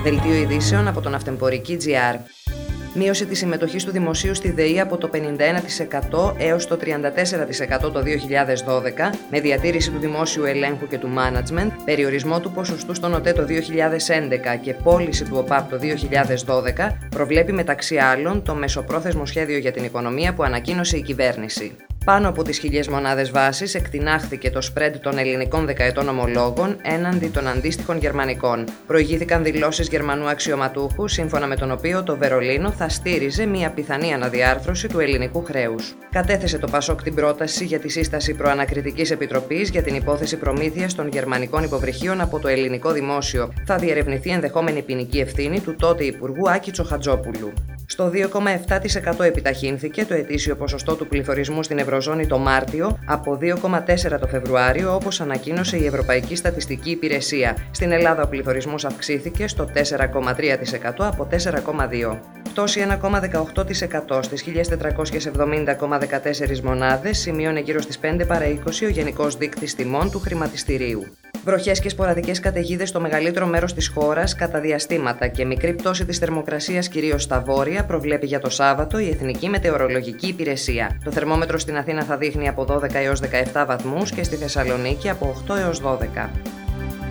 Δελτίο ειδήσεων από τον Αυτεμπορική GR. Μείωση της συμμετοχής του δημοσίου στη ΔΕΗ από το 51% έως το 34% το 2012, με διατήρηση του δημόσιου ελέγχου και του management, περιορισμό του ποσοστού στον ΟΤΕ το 2011 και πώληση του ΟΠΑΠ το 2012, προβλέπει μεταξύ άλλων το μεσοπρόθεσμο σχέδιο για την οικονομία που ανακοίνωσε η κυβέρνηση. Πάνω από τις 1.000 μονάδες βάσης εκτινάχθηκε το spread των ελληνικών δεκαετών ομολόγων έναντι των αντίστοιχων γερμανικών. Προηγήθηκαν δηλώσεις Γερμανού αξιωματούχου, σύμφωνα με τον οποίο το Βερολίνο θα στήριζε μια πιθανή αναδιάρθρωση του ελληνικού χρέους. Κατέθεσε το ΠΑΣΟΚ την πρόταση για τη σύσταση προανακριτικής επιτροπής για την υπόθεση προμήθειας των γερμανικών υποβρυχίων από το ελληνικό δημόσιο. Θα διερευνηθεί ενδεχόμενη ποινική ευθύνη του τότε Υπουργού Άκη Τσοχατζόπουλου. Στο 2,7% επιταχύνθηκε το ετήσιο ποσοστό του πληθωρισμού στην Ευρωζώνη το Μάρτιο από 2,4% το Φεβρουάριο, όπως ανακοίνωσε η Ευρωπαϊκή Στατιστική Υπηρεσία. Στην Ελλάδα ο πληθωρισμός αυξήθηκε στο 4,3% από 4,2%. Πτώση 1,18% στις 1.470,14 μονάδες, σημείωνε γύρω στις 5 παρά 20 ο Γενικός Δείκτης Τιμών του Χρηματιστηρίου. Βροχές και σποραδικές καταιγίδες στο μεγαλύτερο μέρος της χώρας κατά διαστήματα και μικρή πτώση της θερμοκρασίας κυρίως στα βόρεια προβλέπει για το Σάββατο η Εθνική Μετεωρολογική Υπηρεσία. Το θερμόμετρο στην Αθήνα θα δείχνει από 12 έως 17 βαθμούς και στη Θεσσαλονίκη από 8 έως 12.